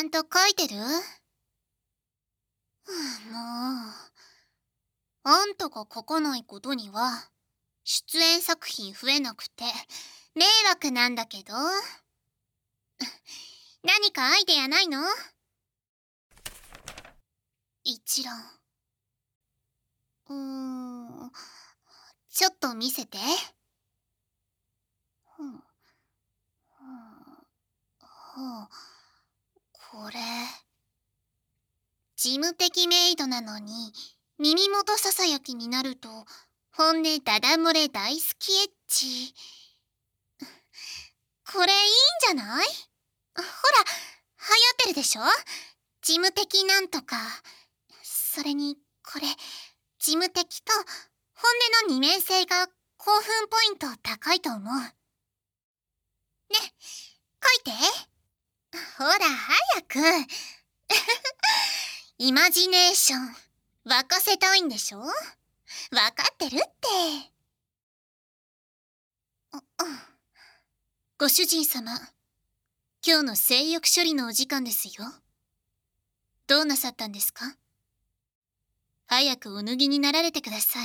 ゃんと書いてる？もう、あんたが書かないことには、出演作品増えなくて、迷惑なんだけど。何かアイデアないの？一覧。ちょっと見せて。これ。事務的メイドなのに、耳元ささやきになると、本音ダダ漏れ大好きエッチ。これいいんじゃない？ほら、流行ってるでしょ？事務的なんとか。それに、これ、事務的と本音の二面性が興奮ポイント高いと思う。ね、書いて。ほら、早く。イマジネーション、沸かせたいんでしょ？わかってるって。ご主人様、今日の性欲処理のお時間ですよ。どうなさったんですか？早くお脱ぎになられてください。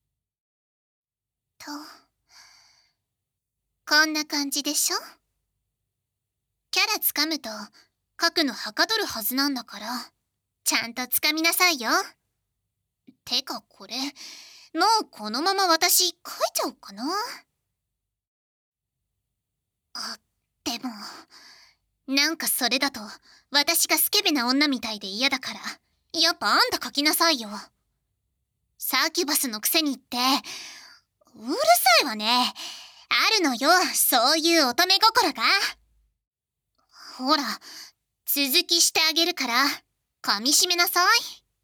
こんな感じでしょ？キャラつかむと、書くのはかどるはずなんだから、ちゃんとつかみなさいよ。てかこれ、もうこのまま私書いちゃおうかな。でも、なんかそれだと、私がスケベな女みたいで嫌だから、やっぱあんた書きなさいよ。サーキュバスのくせにって、うるさいわね。あるのよ、そういう乙女心が。ほら、続きしてあげるから、噛みしめなさい。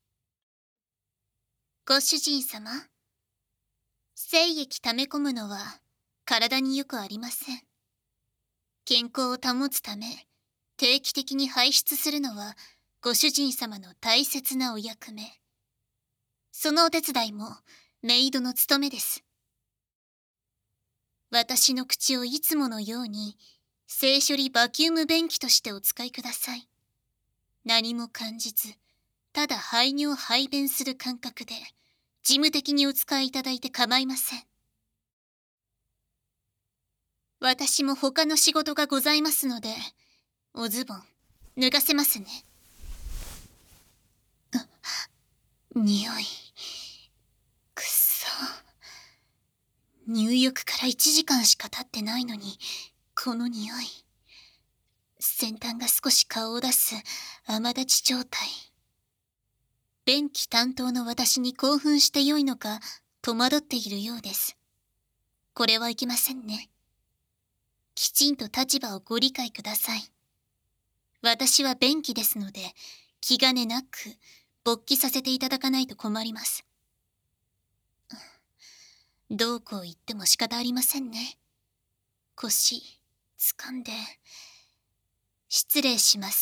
ご主人様、精液溜め込むのは体によくありません。健康を保つため、定期的に排出するのはご主人様の大切なお役目。そのお手伝いもメイドの務めです。私の口をいつものように性処理バキューム便器としてお使いください。何も感じず、ただ排尿排便する感覚で事務的にお使いいただいて構いません。私も他の仕事がございますので、おズボン脱がせますね。匂い。くっそ。入浴から1時間しか経ってないのに、この匂い。先端が少し顔を出す甘立ち状態。便器担当の私に興奮してよいのか戸惑っているようです。これはいけませんね。きちんと立場をご理解ください。私は便器ですので、気兼ねなく勃起させていただかないと困ります。どうこう言っても仕方ありませんね。腰、掴んで、失礼します。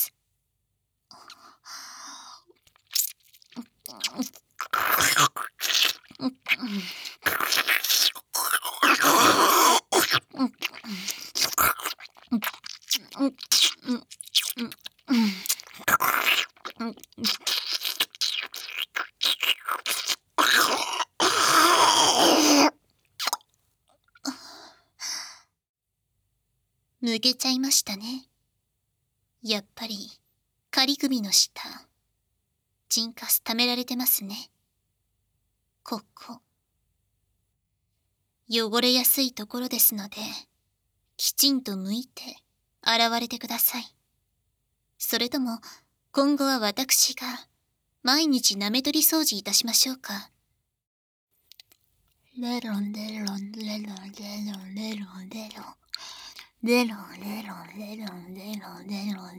脱げちゃいましたね。やっぱり仮首の下、ジンカス溜められてますね。ここ。汚れやすいところですので、きちんと剥いて洗われてください。それとも今後は私が毎日舐め取り掃除いたしましょうか。レロンレロンレロンレロンレロンレロンレロンレロンレロンレロンレロンレロンレロン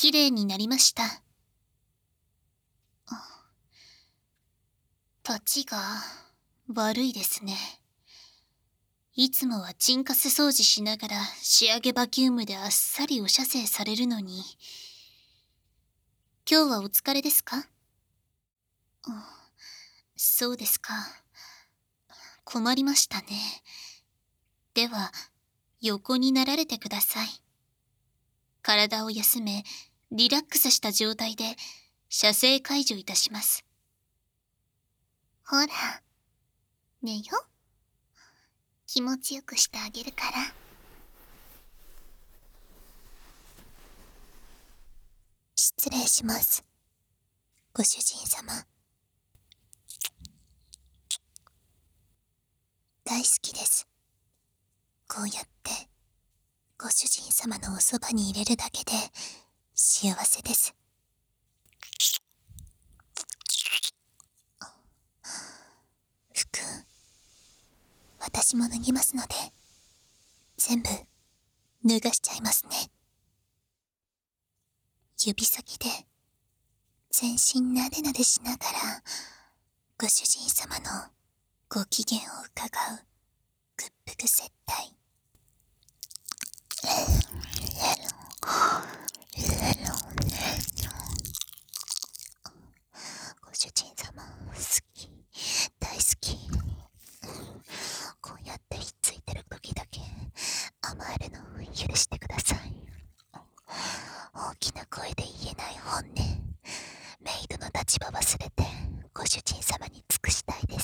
きれいになりました。立ちが悪いですね。いつもはチンカス掃除しながら仕上げバキュームであっさりお射精されるのに。今日はお疲れですか？そうですか。困りましたね。では、横になられてください。体を休め、リラックスした状態で射精解除いたします。ほら、寝よ。気持ちよくしてあげるから。失礼します。ご主人様。大好きです。こうやってご主人様のおそばに入れるだけで幸せです。服、私も脱ぎますので、全部脱がしちゃいますね。指先で全身なでなでしながら、ご主人様のご機嫌を伺う屈服接待。ご主人様、好き、大好き。こうやってひっついてる時だけ甘えるのを許してください。大きな声で言えない本音、メイドの立場忘れてご主人様に尽くしたいです。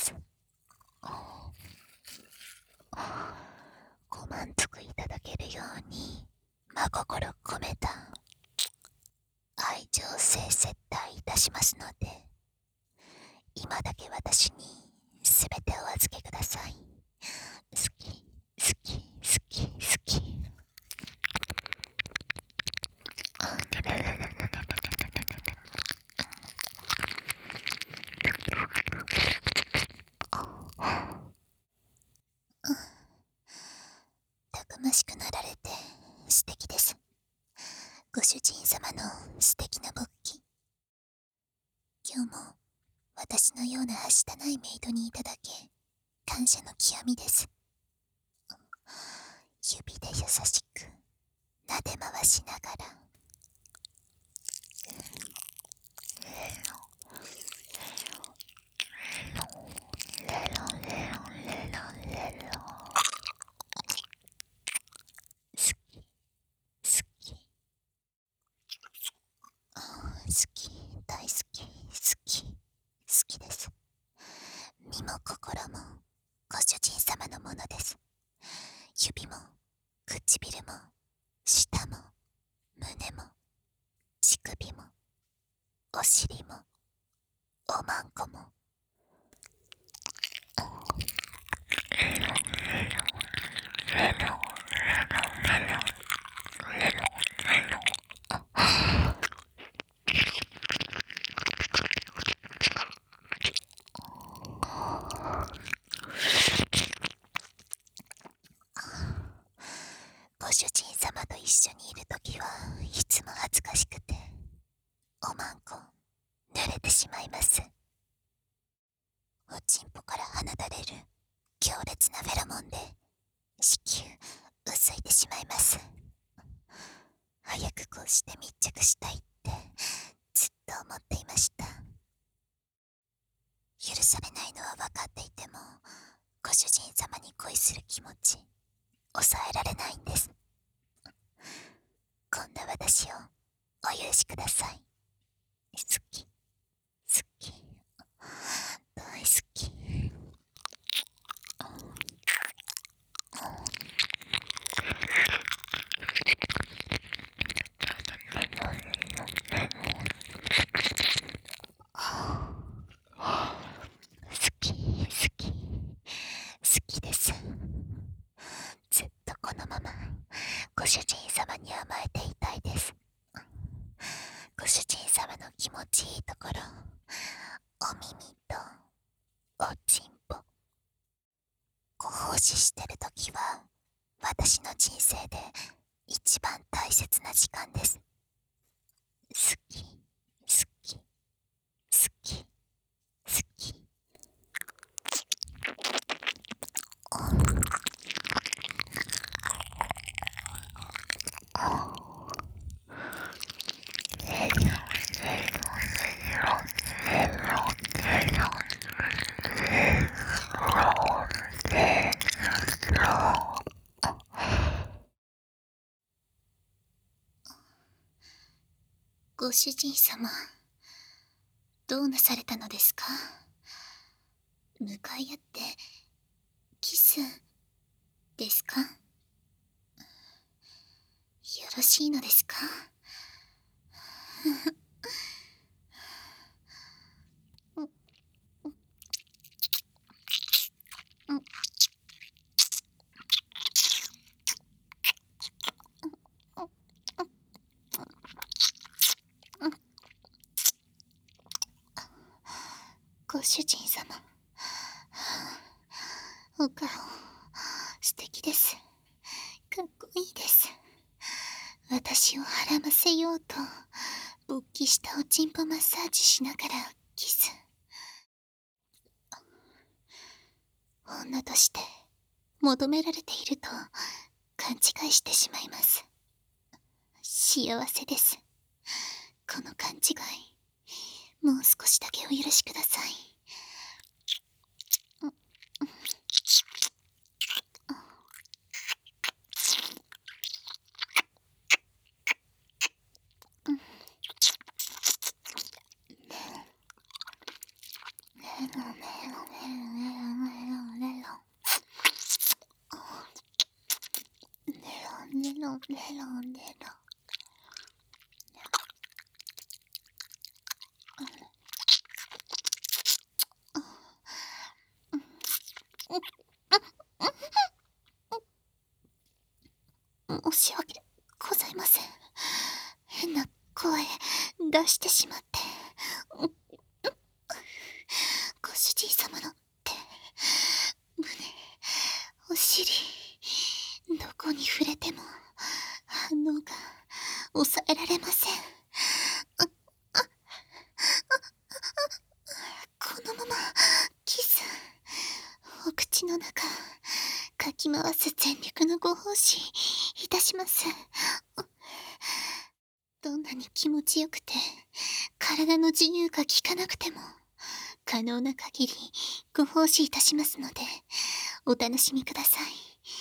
ご満足いただけるように真心込めた愛情性接待いたしますので、今だけ私に全てお預けください。好き、好き、好き、好き。たくましくなられて素敵です。ご主人様の素敵な勃起。今日も私のようなはしたないメイドにいただけ感謝の極みです。指で優しく撫で回しながら、好き、大好き、好き、好きです。身も心もご主人様のものです。指も唇も舌も胸も乳首もお尻もおまんこも。ご主人様と一緒にいるときはいつも恥ずかしくておまんこ濡れてしまいます。おちんぽから放たれる強烈なフェロモンで子宮薄いてしまいます。早くこうして密着したいってずっと思っていました。許されないのは分かっていても、ご主人様に恋する気持ち抑えられないんです。こんな私をお許しください。好き、好き、大好き。好き、好き、好きです。ずっとこのままご主人様に甘えていたいです。ご主人様の気持ちいいところ、お耳とおちんぽ。ご奉仕してるときは私の人生で一番大切な時間です。 好き、好き、好き、好き。ご主人様、どうなされたのですか？向かい合ってキスですか？よろしいのですか？ご主人様、お顔素敵です。かっこいいです。私をはらませようと勃起したおちんぽマッサージしながらキス。女として求められていると勘違いしてしまいます。幸せです。この勘違い、もう少しだけお許しください。レロンレロンレロン。申し訳ございません。変な声出してしまって。ご主人様の手、胸、お尻、どこに触れても反応が抑えられません。このままキス、お口の中かき回す全力のご奉仕いたします。どんなに気持ちよくて体の自由が利かなくても可能な限りご奉仕いたしますのでお楽しみください。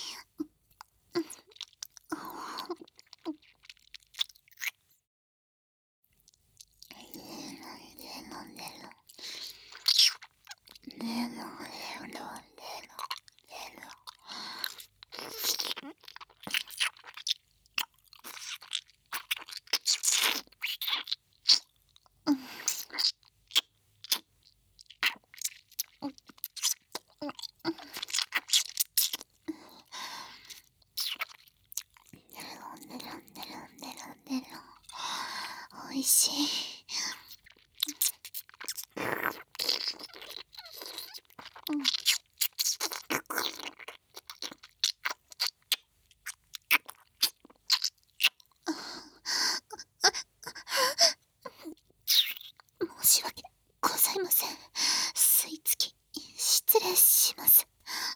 おいしい。申し訳ございません。吸い付き失礼します。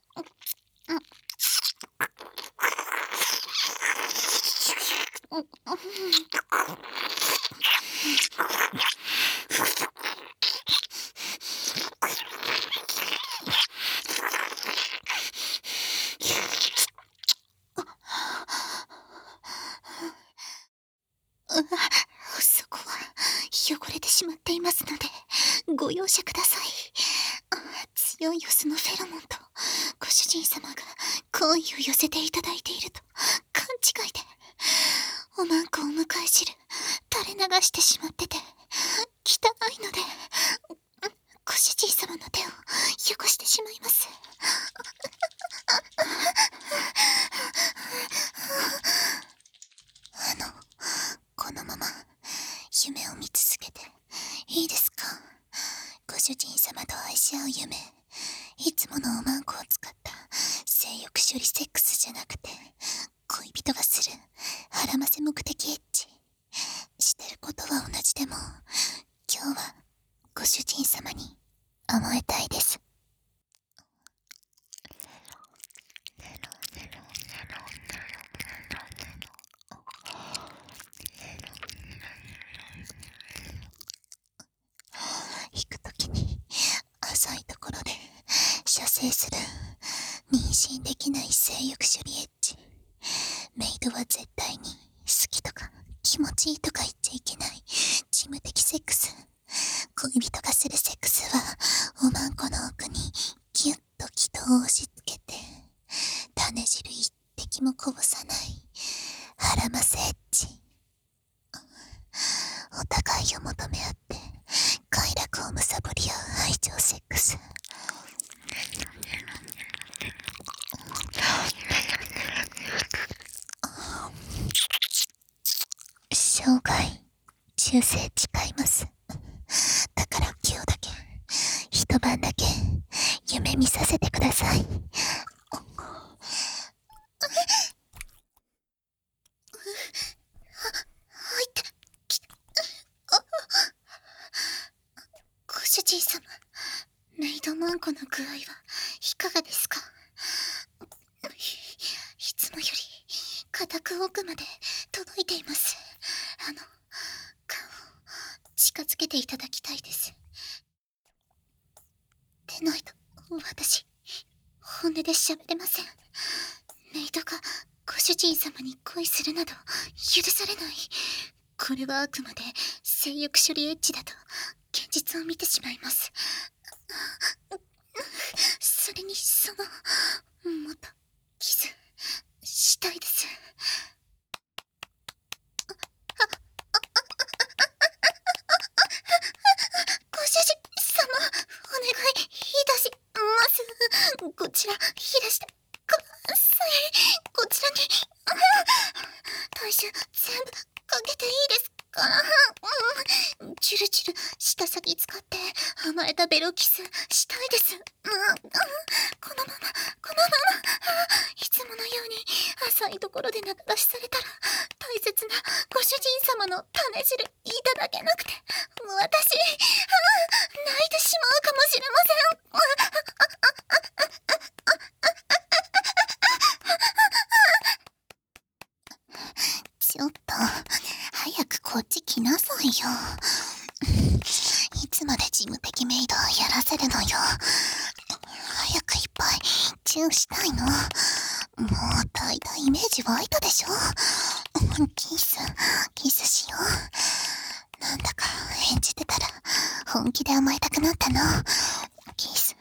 そこは汚れてしまっていますのでご容赦ください。強いオスのフェロモンとご主人様が好意を寄せていただいていると勘違いでおまんこを迎え汁垂れ流してしまってて汚いのでご主人様の手を汚してしまいます。このまま夢を見続けていいですか？ご主人様と愛し合う夢、いつものおまんこを使った性欲処理セックスじゃなくて恋人がするはらませ目的エッチしてることは同生する妊娠できない性欲処理エッジ。メイドは絶対に好きとか気持ちいいとか言っちゃいけない事務的セックス。恋人がするセックスはおまんこの奥にギュッと気筒を押し付けて種汁一滴もこぼさない腹ませエッジ。お互いを求め合って快楽をむさぼり合う愛情セックス。生涯忠誠誓います。だから今日だけ一晩だけ夢見させてください。ご主人様、メイドマンコの具合はいかがですか？いつもより固く奥まで届いています。顔近づけていただきたいです。でないと私本音で喋れません。メイドがご主人様に恋するなど許されない。これはあくまで性欲処理エッジだと現実を見てしまいます。それにもっとキスしたいです。ご主人様、お願いいたします。こちら、いらしてください。こちらに、体重全部かけていいですか？チュルチュル舌先使って甘えたベロキスしたいです。このまま、いつものように浅いところで中出しされたら大切なご主人様の種汁いただけなくて私、泣いてしまうかもしれません。ちょっと早くこっち来なさいよ。いつまで事務的メイドをやらせるのよ。早くいっぱいチューしたいの。もうだいたいイメージ湧いたでしょ。キスしよう。なんだか演じてたら本気で甘えたくなったの。キス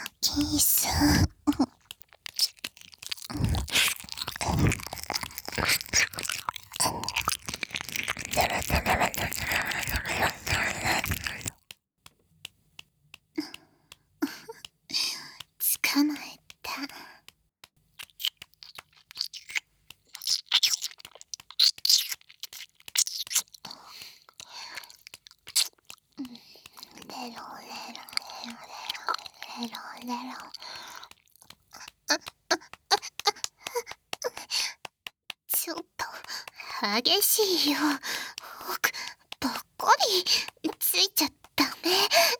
捕まえた。レロレロレロレロレロレロ。ちょっと激しいよ。奥ぽっこりついちゃダメ。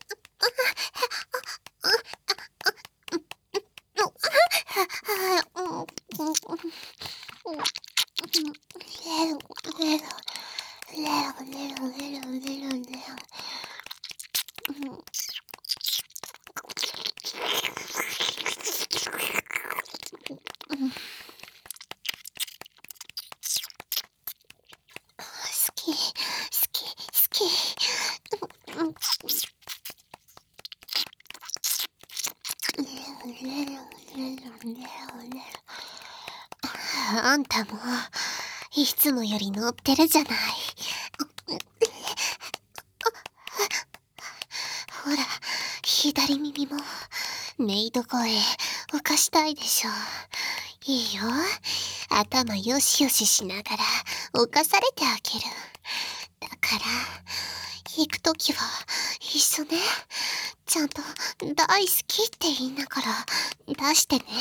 好き。あんたもいつもより乗ってるじゃない。ほら、左耳もメイド声浮かしたいでしょ。いいよ、頭よしよししながら犯されてあげる。だから行くときは一緒ね。ちゃんと大好きって言いながら出してね。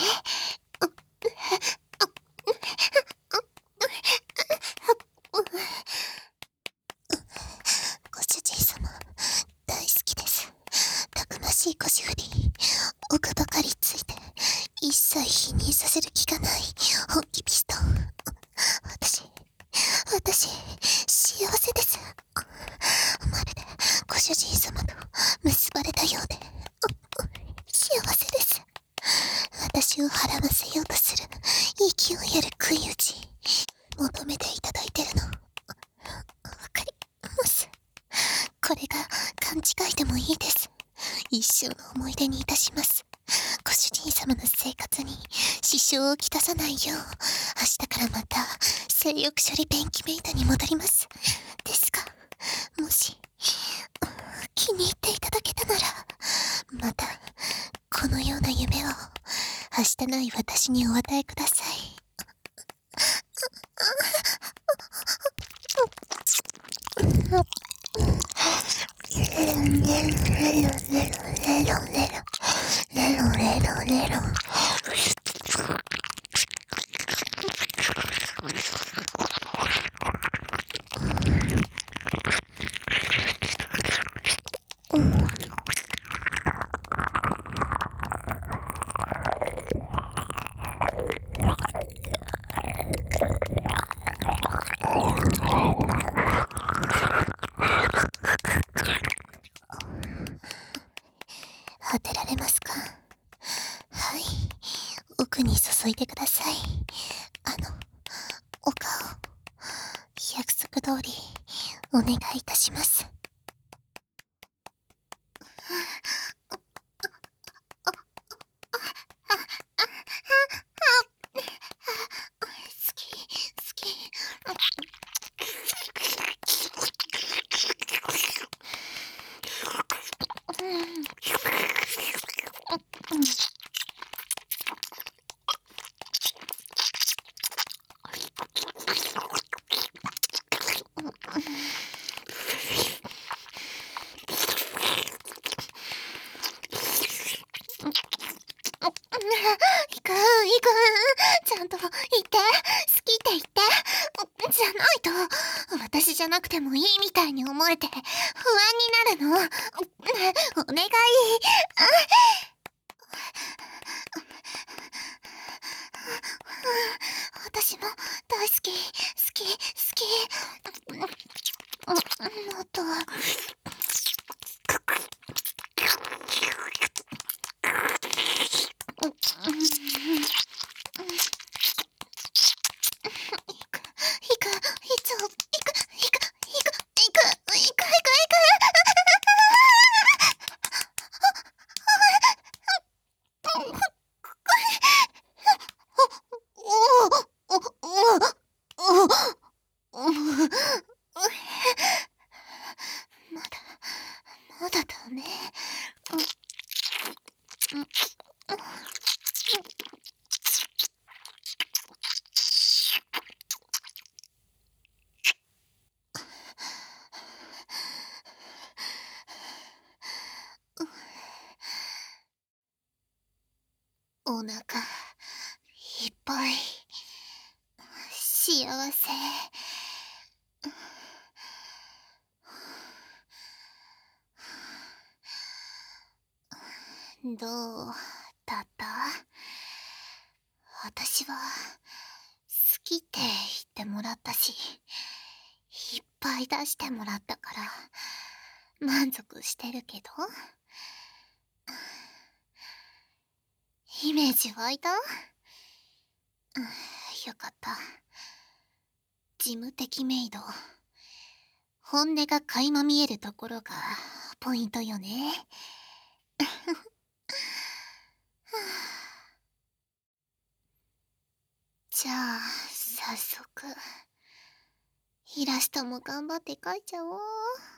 ご主人様、大好きです。たくましい腰振り、奥ばかりついて一切否認させる気がない本気ピストン。私幸せです。まるでご主人様と結ばれたようで幸せです。 私を払わせようとする勢いある食い打ち、求めていただいてるの。わかります。これが勘違いでもいいです。一生の思い出にいたします。ご主人様の生活に支障をきたさないよう、明日からまた性欲処理便器メイドに戻ります。ですが、もし気に入っていただけたなら、またこのような夢を明日ない私にお与えください。レロンレロンレロンレロンレロンレロンレロンレロン。当てられますか？はい、奥に注いでください。お顔、約束通りお願いいたします。好き、好き。いくん、ちゃんと言って、好きって言って。じゃないと、私じゃなくてもいいみたいに思えて、不安になるの。お願い。私も大好き、好き、好き。もっと。まだダメ。お腹いっぱい。幸せ。どうだった？私は好きって言ってもらったし、いっぱい出してもらったから満足してるけど、イメージ湧いた？よかった。事務的メイド、本音が垣間見えるところがポイントよね。じゃあ早速イラストも頑張って描いちゃおう。